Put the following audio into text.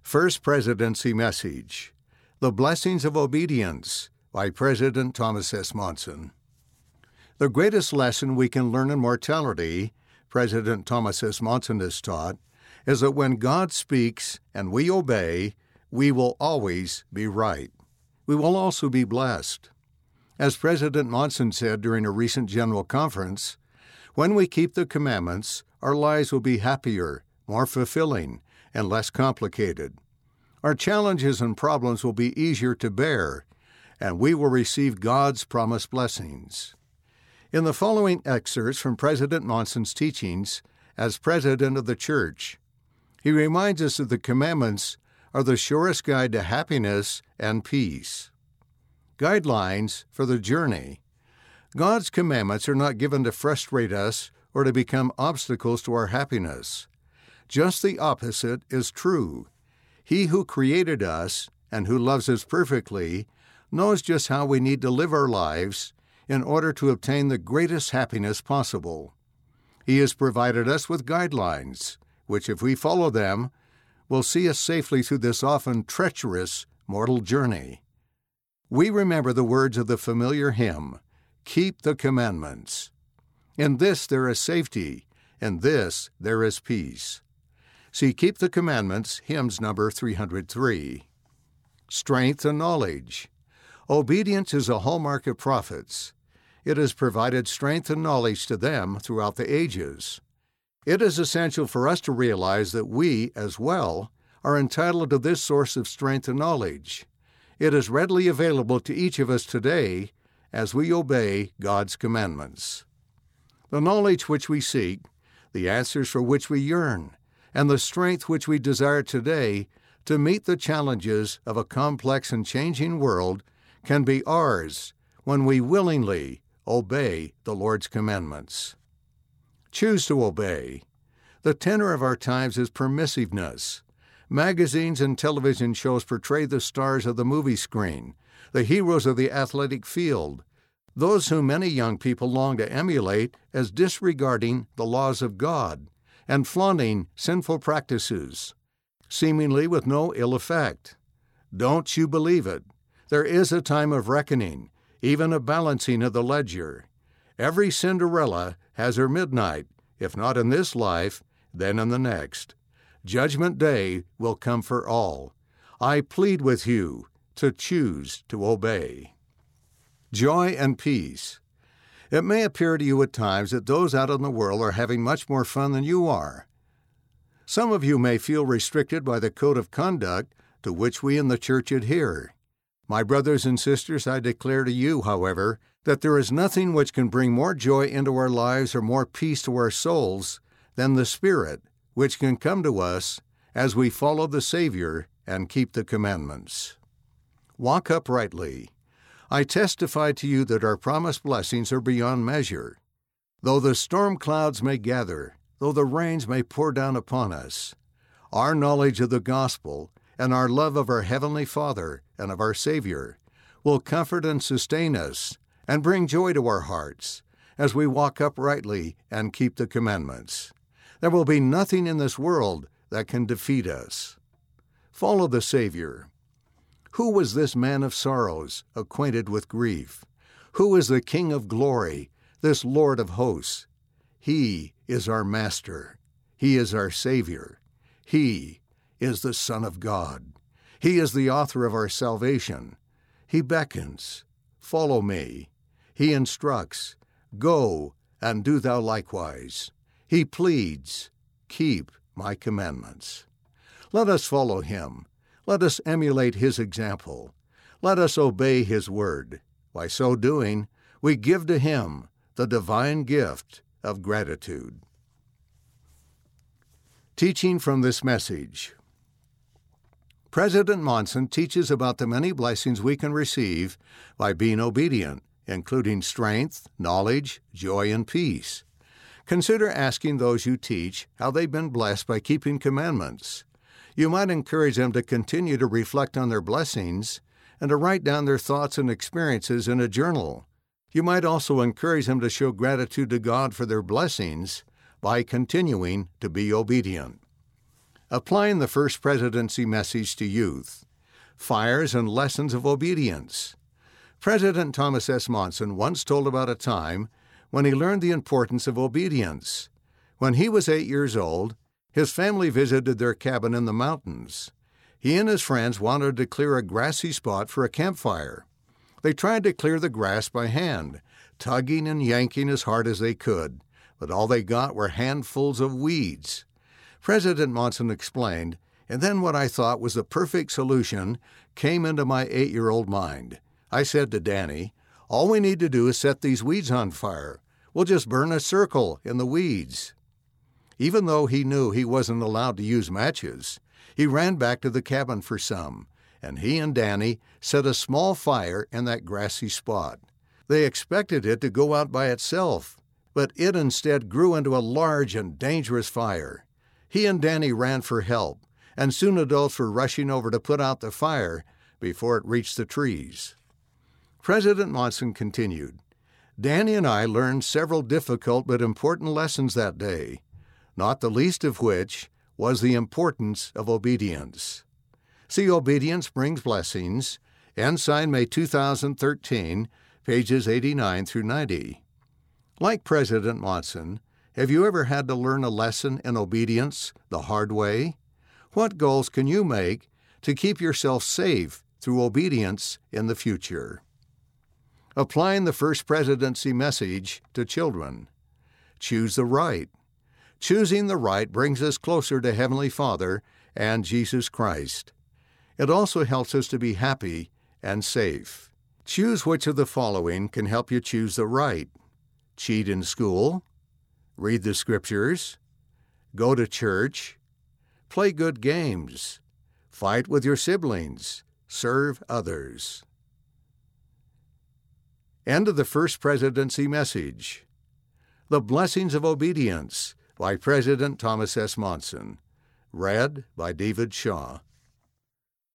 First Presidency Message: The Blessings of Obedience by President Thomas S. Monson. The greatest lesson we can learn in mortality, President Thomas S. Monson has taught, is that when God speaks and we obey, we will always be right. We will also be blessed. As President Monson said during a recent general conference, when we keep the commandments, our lives will be happier, more fulfilling, and less complicated. Our challenges and problems will be easier to bear, and we will receive God's promised blessings. In the following excerpts from President Monson's teachings as President of the Church, he reminds us that the commandments are the surest guide to happiness and peace. Guidelines for the journey. God's commandments are not given to frustrate us or to become obstacles to our happiness. Just the opposite is true. He who created us and who loves us perfectly knows just how we need to live our lives in order to obtain the greatest happiness possible. He has provided us with guidelines, which, if we follow them, will see us safely through this often treacherous mortal journey. We remember the words of the familiar hymn, "Keep the commandments." In this there is safety, in this there is peace. See Keep the Commandments, hymns number 303. Strength and knowledge. Obedience is a hallmark of prophets. It has provided strength and knowledge to them throughout the ages. It is essential for us to realize that we, as well, are entitled to this source of strength and knowledge. It is readily available to each of us today as we obey God's commandments. The knowledge which we seek, the answers for which we yearn, and the strength which we desire today to meet the challenges of a complex and changing world can be ours when we willingly obey the Lord's commandments. Choose to obey. The tenor of our times is permissiveness. Magazines and television shows portray the stars of the movie screen, the heroes of the athletic field, those whom many young people long to emulate as disregarding the laws of God and flaunting sinful practices, seemingly with no ill effect. Don't you believe it? There is a time of reckoning, even a balancing of the ledger. Every Cinderella has her midnight, if not in this life, then in the next. Judgment Day will come for all. I plead with you to choose to obey. Joy and peace. It may appear to you at times that those out in the world are having much more fun than you are. Some of you may feel restricted by the code of conduct to which we in the church adhere. My brothers and sisters, I declare to you, however, that there is nothing which can bring more joy into our lives or more peace to our souls than the Spirit, which can come to us as we follow the Savior and keep the commandments. Walk uprightly. I testify to you that our promised blessings are beyond measure. Though the storm clouds may gather, though the rains may pour down upon us, our knowledge of the gospel and our love of our Heavenly Father and of our Savior will comfort and sustain us and bring joy to our hearts as we walk uprightly and keep the commandments. There will be nothing in this world that can defeat us. Follow the Savior. Who was this man of sorrows, acquainted with grief? Who is the King of glory, this Lord of hosts? He is our Master. He is our Savior. He is the Son of God. He is the author of our salvation. He beckons, "Follow me." He instructs, "Go and do thou likewise." He pleads, "Keep my commandments." Let us follow him. Let us emulate his example. Let us obey his word. By so doing, we give to him the divine gift of gratitude. Teaching from this message. President Monson teaches about the many blessings we can receive by being obedient, including strength, knowledge, joy, and peace. Consider asking those you teach how they've been blessed by keeping commandments. You might encourage them to continue to reflect on their blessings and to write down their thoughts and experiences in a journal. You might also encourage them to show gratitude to God for their blessings by continuing to be obedient. Applying the First Presidency Message to Youth. Fires and Lessons of Obedience. President Thomas S. Monson once told about a time when he learned the importance of obedience. When he was 8 years old, his family visited their cabin in the mountains. He and his friends wanted to clear a grassy spot for a campfire. They tried to clear the grass by hand, tugging and yanking as hard as they could, but all they got were handfuls of weeds. President Monson explained, and then what I thought was the perfect solution came into my 8-year-old mind. I said to Danny, "All we need to do is set these weeds on fire. We'll just burn a circle in the weeds." Even though he knew he wasn't allowed to use matches, he ran back to the cabin for some, and he and Danny set a small fire in that grassy spot. They expected it to go out by itself, but it instead grew into a large and dangerous fire. He and Danny ran for help, and soon adults were rushing over to put out the fire before it reached the trees. President Monson continued, "Danny and I learned several difficult but important lessons that day, not the least of which was the importance of obedience." See Obedience Brings Blessings, Ensign May 2013, pages 89 through 90. Like President Monson, have you ever had to learn a lesson in obedience the hard way? What goals can you make to keep yourself safe through obedience in the future? Applying the First Presidency Message to children. Choose the right. Choosing the right brings us closer to Heavenly Father and Jesus Christ. It also helps us to be happy and safe. Choose which of the following can help you choose the right. Cheat in school, read the Scriptures, go to church, play good games, fight with your siblings, serve others. End of the First Presidency Message. The Blessings of Obedience by President Thomas S. Monson. Read by David Shaw.